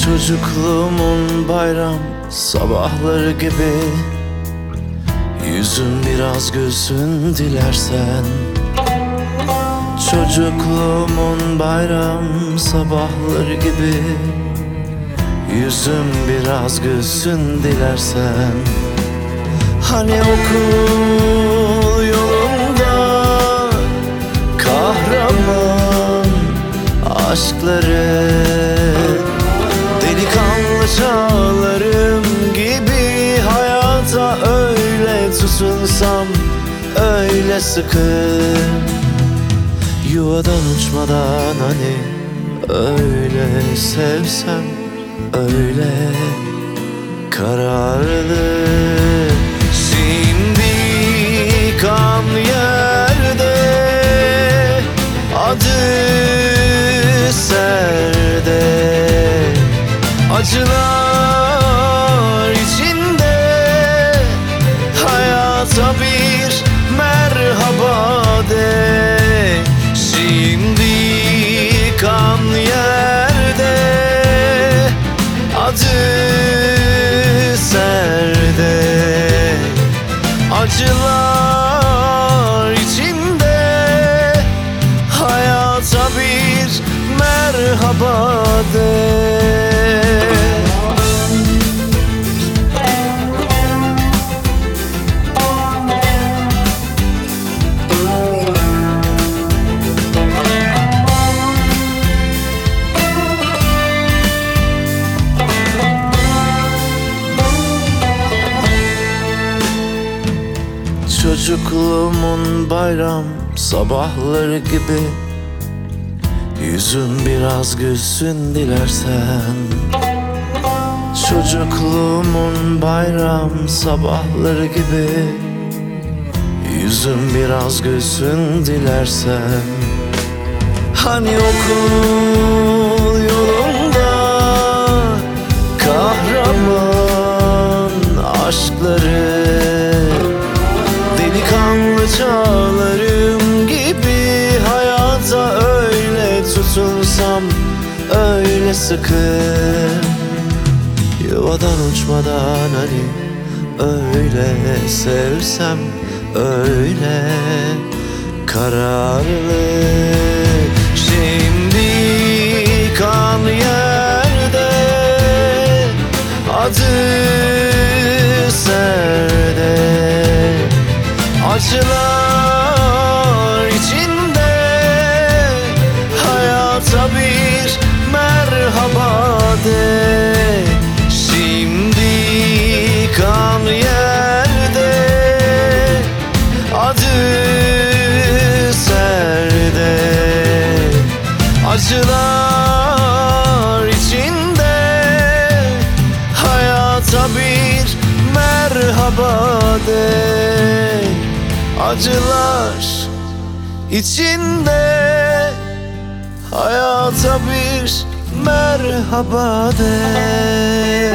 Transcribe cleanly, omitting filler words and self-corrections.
Çocukluğumun bayram sabahları gibi yüzüm biraz gülsün dilersen. Çocukluğumun bayram sabahları gibi yüzüm biraz gülsün dilersen. Hani okul yolunda kahraman aşkları, delikanlı çağlarım gibi hayata öyle tutunsam, öyle sıkı, yuvadan uçmadan hani öyle sevsem, öyle kararlı. Şimdi kan yerde, adı serde, acılar içinde hayata bir merhaba de. Şimdi kan yerde, adı serde, acılar içinde hayata bir merhaba de. Çocukluğumun bayram sabahları gibi yüzüm biraz gülsün dilersen. Çocukluğumun bayram sabahları gibi yüzüm biraz gülsün dilersen. Hani okul yolunda kahraman aşkları, delikanlı çağlarım gibi hayata öyle tutunsam, öyle sıkı, yuvadan uçmadan hani öyle sevsem, öyle kararlı. Şimdi kan yerde, adı serde, acılar içinde hayata bir merhaba de. Şimdi kan yerde, adı serde, acılar içinde hayata bir merhaba de. Acılar içinde hayata bir merhaba de.